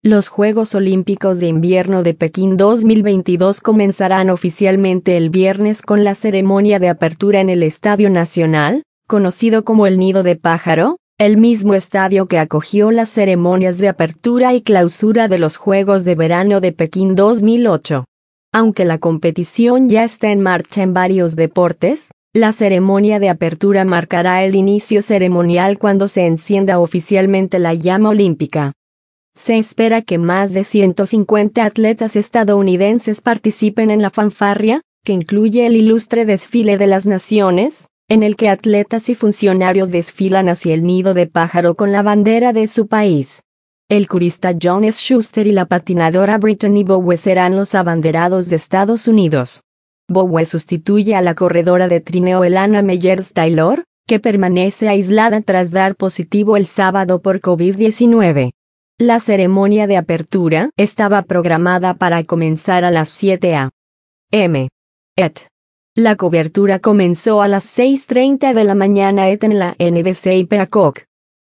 Los Juegos Olímpicos de Invierno de Pekín 2022 comenzarán oficialmente el viernes con la ceremonia de apertura en el Estadio Nacional, conocido como el Nido de Pájaro, el mismo estadio que acogió las ceremonias de apertura y clausura de los Juegos de Verano de Pekín 2008. Aunque la competición ya está en marcha en varios deportes, la ceremonia de apertura marcará el inicio ceremonial cuando se encienda oficialmente la llama olímpica. Se espera que más de 150 atletas estadounidenses participen en la fanfarria, que incluye el ilustre desfile de las naciones, en el que atletas y funcionarios desfilan hacia el nido de pájaro con la bandera de su país. El corista Jonas Schuster y la patinadora Brittany Bowe serán los abanderados de Estados Unidos. Bowe sustituye a la corredora de trineo Elana Meyers-Taylor, que permanece aislada tras dar positivo el sábado por COVID-19. La ceremonia de apertura estaba programada para comenzar a las 7 a.m. La cobertura comenzó a las 6:30 de la mañana en la NBC y Peacock.